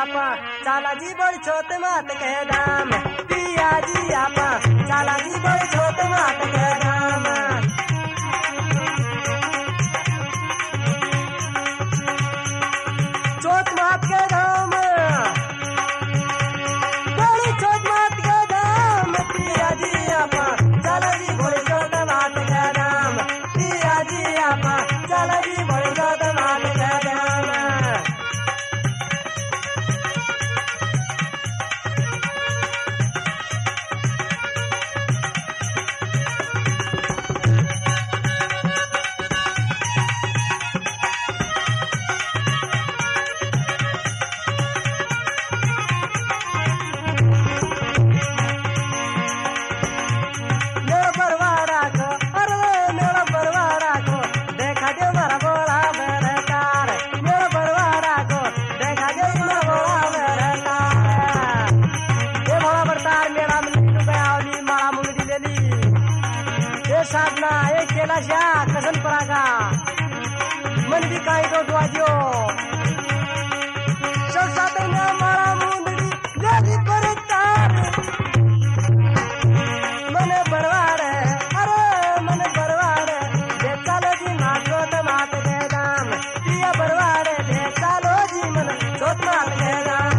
आपा चाला जी बड़ छोट मात के दाम पिया जी आपा चाला जी बड़ छोट मात के दाम छोट मात के दाम बड़ी छोट मात के दाम पिया जी आपा चाला जी बड़ छोट मात के दाम पिया जी आपा चाला जी बड़ छोट मात के दाम साधना एक केला शा कसन परागा मन भी काही तो दुआजो सब साधना मारा मुंदड़ी लेली परतार मन बरवाड़ अरे मन बरवाड़ दे चालो जी मातो त मात दे दाम पिया बरवाड़ दे चालो जी मन छोट मात दे दाम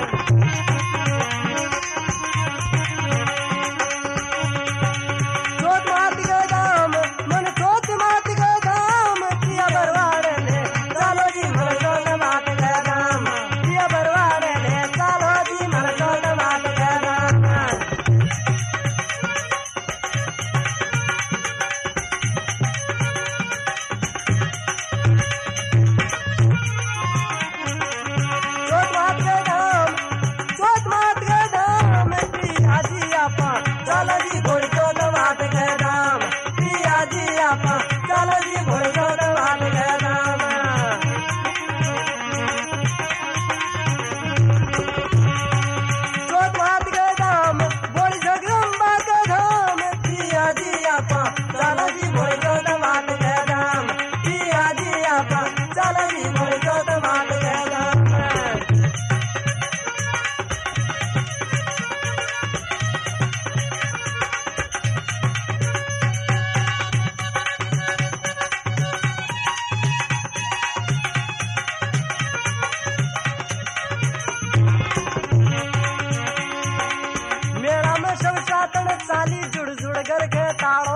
साली जुड़ जुड़ कर के ताड़ो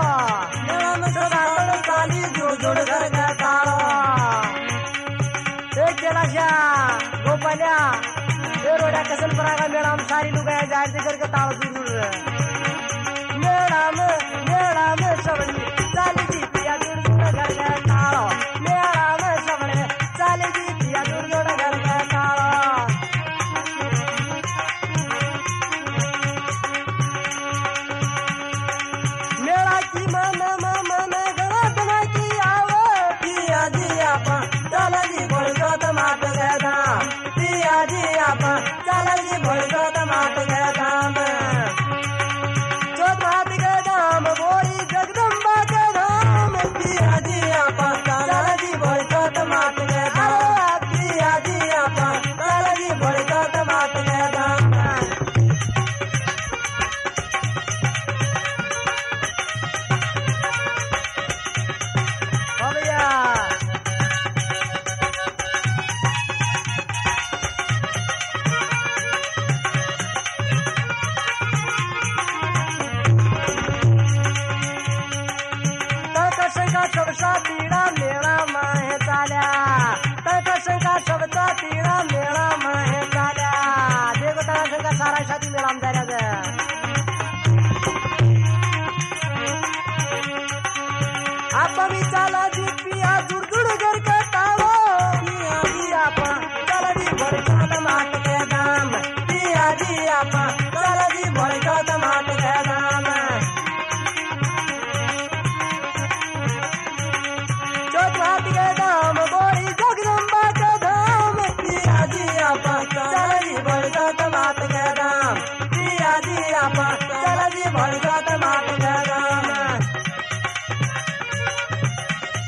साली जुड़ जुड़ कर के ताड़ो एक गेला गोपाल्या ये रोड्या कसन परागा मेळाम सारी लुगाया जाहिर से करके ताड़ो जरूर मेळाम सबनी साली जी पिया जुड़ जुड़ कर के ताड़ो मेळाम सबने साली जी पिया जुड़ जुड़ कर के ताड़ो चाला जी बड़ छोट मात के दाम पिया जी आपा चाला जी बड़ छोट मात के दाम छोट मात के दाम बोरी जगदम्बा के दाम पिया जी आपा चाला जी बड़ छोट मात के दाम पिया जी आपा चाला जी बड़ छोट मात के दाम सबसा तीड़ा मेरा माहे चाल्या तटसंगा सबसा तीड़ा मेरा माहे चाल्या देखो तटसंगा सारा साथी मेरा हम जायला आप भी चाला जी पिया जुड़ जुड़ कर के तावो पिया जी आपा चाला जी बड़ छोट मात के दाम पिया जी आपा चाला जी बड़ छोट मात के दाम बोरी जगदम्बा के दाम पिया जी आपा चाला जी बड़ छोट मात के दाम पिया जी आपा चाला जी बड़ छोट मात के दाम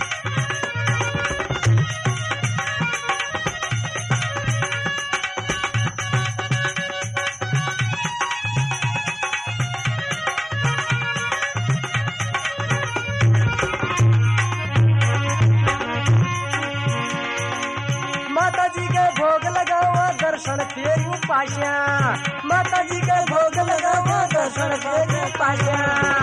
पासिया माता जी के भोग लगाओ दर्शन के पासिया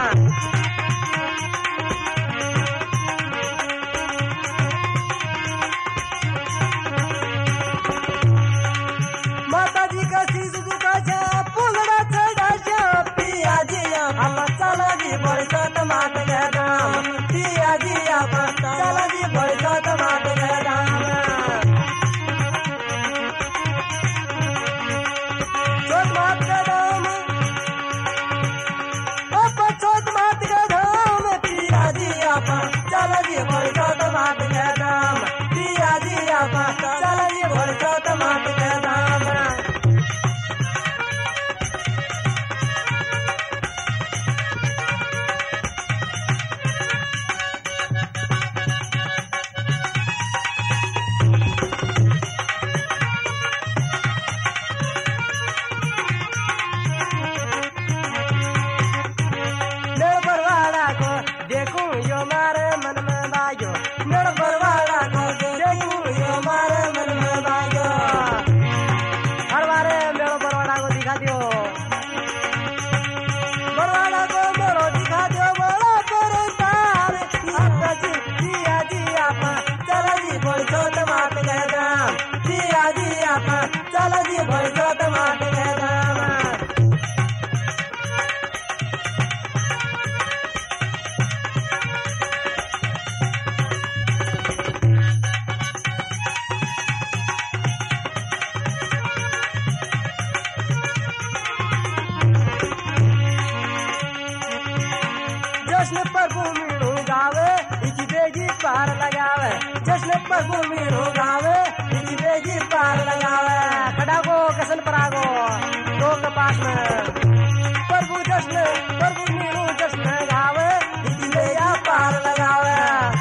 माता जी का शीश दुखा जा पुंगड़ा चढ़ा जा पिया जी आप चला जी बरसात मात के दाम पिया जी आप चला जी बरसात मात के दाम छोट मात के दाम छोट मात के दाम पिया जी आप चला जी बरसात मात के दाम पिया जी आप चला जी बरसात मात के दाम देखूं यो मारे मन में बायो मेरा बरवाड़ा को देखूं यो मारे मन में बायो हर बारे मेरा बरवाड़ा को दिखा दियो बरवाड़ा को मेरा दिखा दियो बड़ा परतार पिया जी आप चला जी बरसात मात के दाम पिया जी आप चला जी बरसात मात के दाम जश्न प्रभु मीणू गावे इची बेगी पार लगावे जश्न प्रभु मीणू गावे इची बेगी पार लगावे खड़ा को कसन परागो दो के पास में प्रभु मीणू जश्न गावे इची बेगी पार लगावे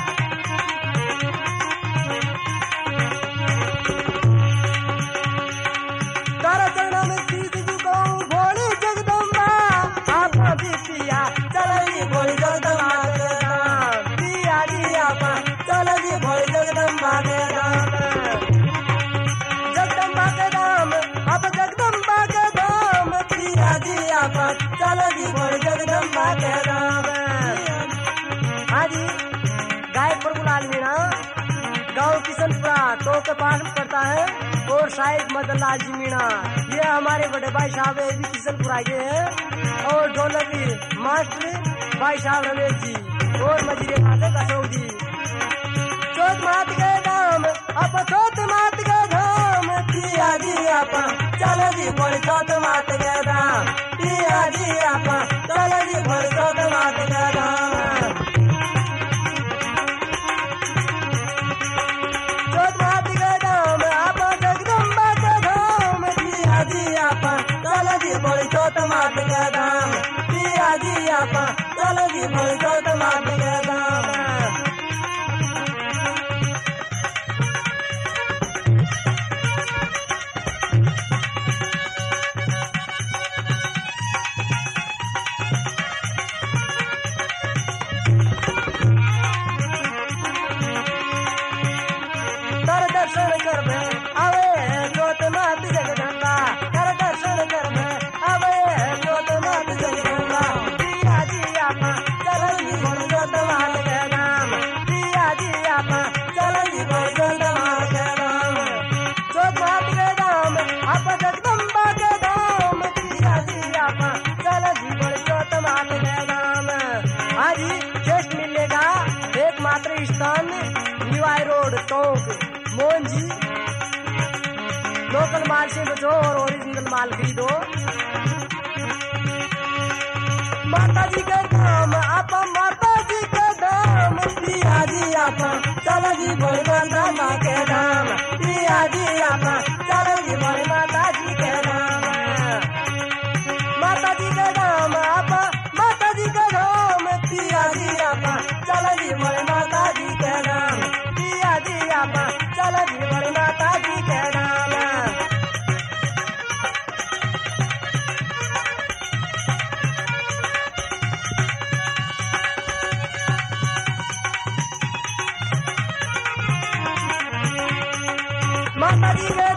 तारा चरण में शीश झुकाऊं भोली जगदम्बा आप भी पिया चला जी भोली जगदम्बा के दाम पिया जी आप चला जी भोली जगदम्बा के दाम जगदम्बा के दाम आप जगदम्बा के दाम पिया जी आप चला जी भोली जगदम्बा के दाम हाँ जी गायकपुर गुलाल मीणा गाँव किशनपुरा तो के पास पड़ता है और शायद मदन लाल जी मीणा ये हमारे बड़े भाई साहब है भी किशनपुरा के हैं और ढोलकी मास्टर भाई साहब रमेश जी और मजीरे खाते कसौ जी चौथ मात के दाम आप चौथ मात के धाम पिया जी आप चलो जी भोल चौथ मात के दाम पिया जी आप चलो जी भोल चौथ मात के दाम चौथ मात के दाम आप जगदम्बा के धाम पिया जी आप चलो जी भोल चौथ मात के दाम पिया जी आप चलो जी भोल चौथ मात के दाम कर दर्शन कर में आवे चौथ मात जगदम्बा कर दर्शन कर में आवे चौथ मात जगदम्बा पिया जी आप चलो जी भोल चौथ मात के दाम पिया जी आप चलो जी भोल चौथ मात के दाम चौथ मात के दाम आप जगदम्बा के दाम पिया जी आप चलो जी भोल चौथ मात के दाम हाँ जी जस्ट मिलेगा एकमात्र स्थान निवाई रोड टोंक मोहन जी लोकल माल से बचो और ओरिजिनल माल खरीदो माता जी के दाम आप माता जी के दाम पिया जी आप चलो जी भोल माता के दाम पिया जी आप चलो जी भोल माता जी के दाम माता जी के दाम आप माता जी के दाम पिया जी आप चलो जी भोल माता जी के दाम पिया जी आप चलो जी भोल माता जी के दाम माता जी के